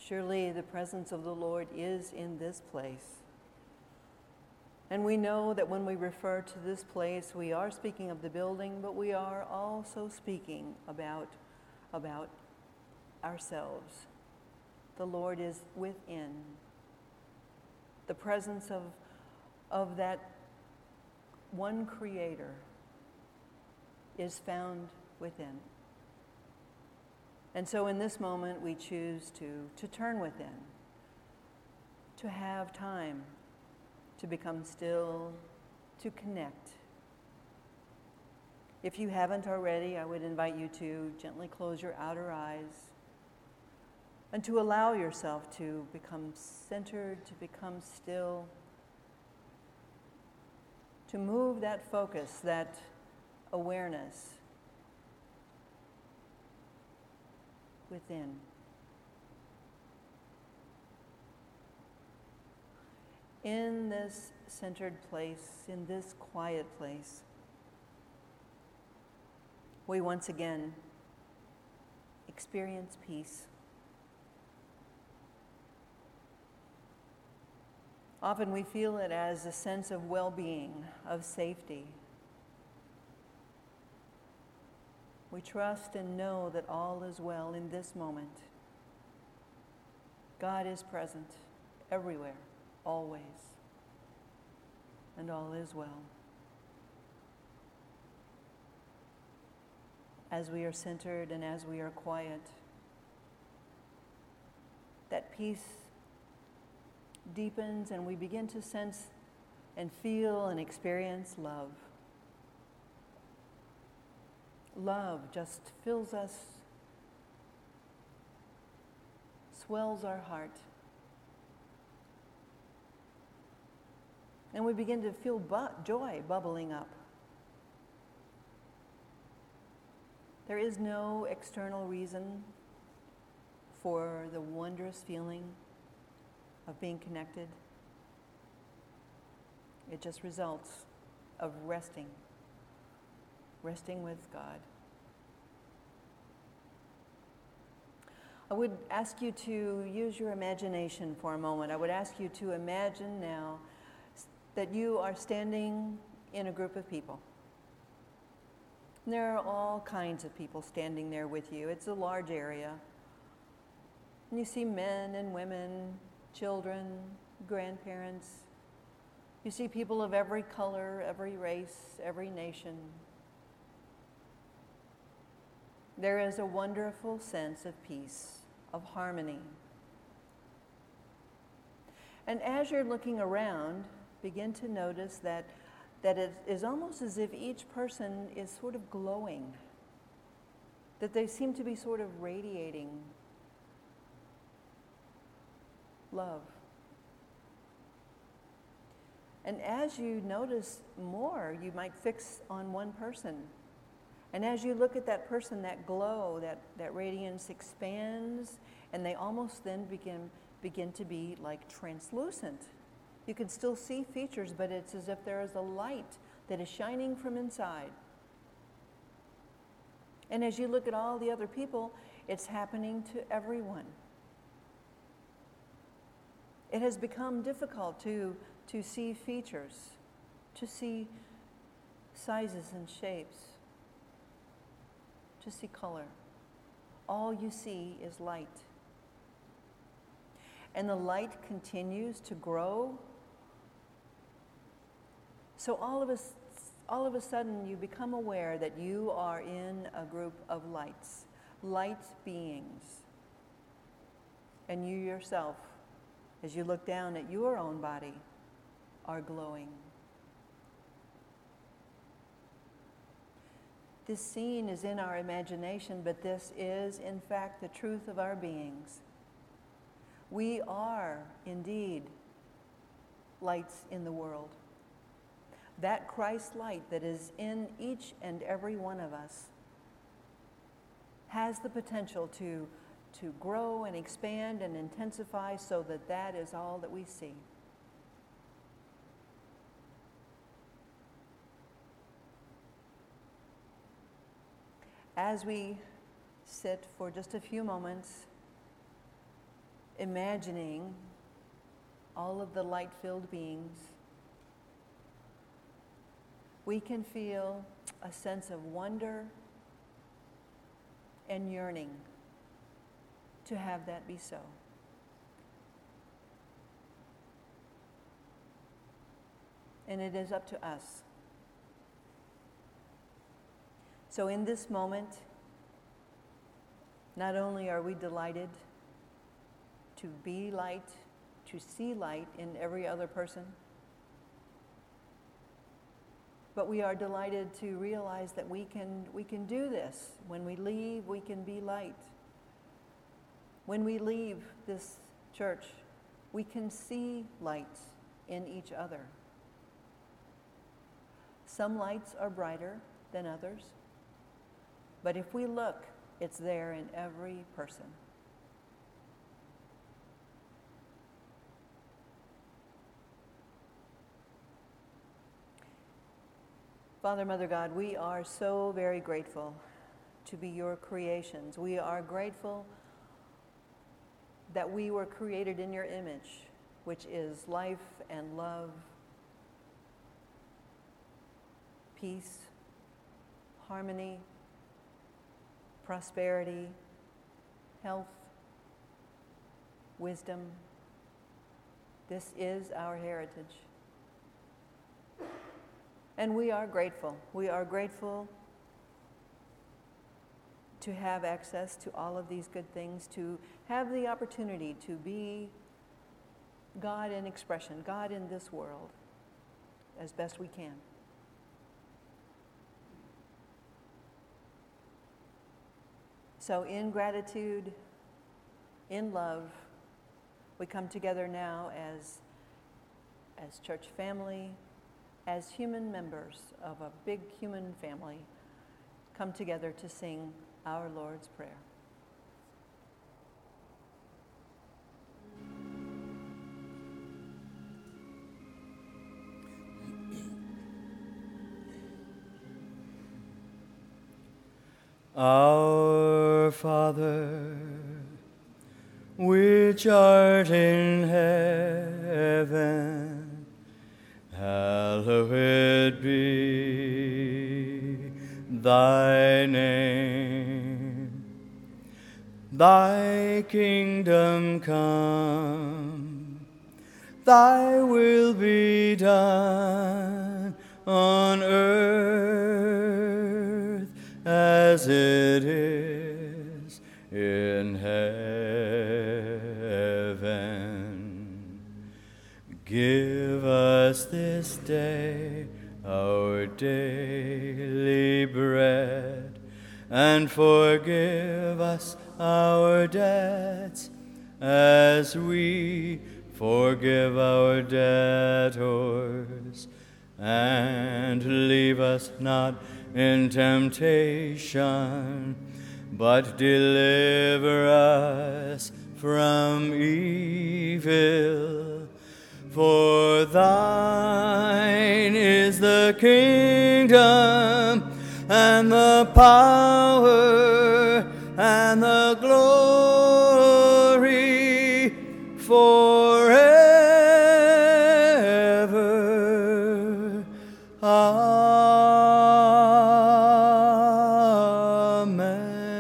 Surely the presence of the Lord is in this place. And we know that when we refer to this place, we are speaking of the building, but we are also speaking about ourselves. The Lord is within. The presence of that one Creator is found within. And so in this moment, we choose to turn within, to have time, to become still, to connect. If you haven't already, I would invite you to gently close your outer eyes and to allow yourself to become centered, to become still, to move that focus, that awareness within. In this centered place, in this quiet place, we once again experience peace. Often we feel it as a sense of well-being, of safety. We trust and know that all is well in this moment. God is present everywhere, always, and all is well. As we are centered and as we are quiet, that peace deepens and we begin to sense and feel and experience love. Love just fills us, swells our heart. And we begin to feel joy bubbling up. There is no external reason for the wondrous feeling of being connected. It just results of resting with God. I would ask you to use your imagination for a moment. I would ask you to imagine now that you are standing in a group of people. And there are all kinds of people standing there with you. It's a large area. And you see men and women, children, grandparents. You see people of every color, every race, every nation. There is a wonderful sense of peace, of harmony. And as you're looking around, begin to notice that it is almost as if each person is sort of glowing, that they seem to be sort of radiating love. And as you notice more, you might fix on one person. And as you look at that person, that glow, that radiance expands, and they almost then begin to be like translucent. You can still see features, but it's as if there is a light that is shining from inside. And as you look at all the other people, it's happening to everyone. It has become difficult to see features, to see sizes and shapes, to see color. All you see is light. And the light continues to grow. So all of a sudden you become aware that you are in a group of lights, light beings. And you yourself, as you look down at your own body, are glowing. This scene is in our imagination, but this is, in fact, the truth of our beings. We are, indeed, lights in the world. That Christ light that is in each and every one of us has the potential to grow and expand and intensify so that is all that we see. As we sit for just a few moments, imagining all of the light-filled beings, we can feel a sense of wonder and yearning to have that be so. And it is up to us. So in this moment, not only are we delighted to be light, to see light in every other person, but we are delighted to realize that we can do this. When we leave, we can be light. When we leave this church, we can see light in each other. Some lights are brighter than others, but if we look, it's there in every person. Father, Mother God, we are so very grateful to be your creations. We are grateful that we were created in your image, which is life and love, peace, harmony, prosperity, health, wisdom. This is our heritage. And we are grateful. We are grateful to have access to all of these good things, to have the opportunity to be God in expression, God in this world, as best we can. So in gratitude, in love, we come together now as church family, as human members of a big human family, come together to sing our Lord's Prayer. Our Father, which art in heaven, hallowed be thy name. Thy kingdom come, thy will be done on earth as it is in heaven. Give us this day our daily bread, and forgive us our debts as we forgive our debtors. And leave us not in temptation, but deliver us from evil. For thine is the kingdom, and the power, and the glory forever. Amen.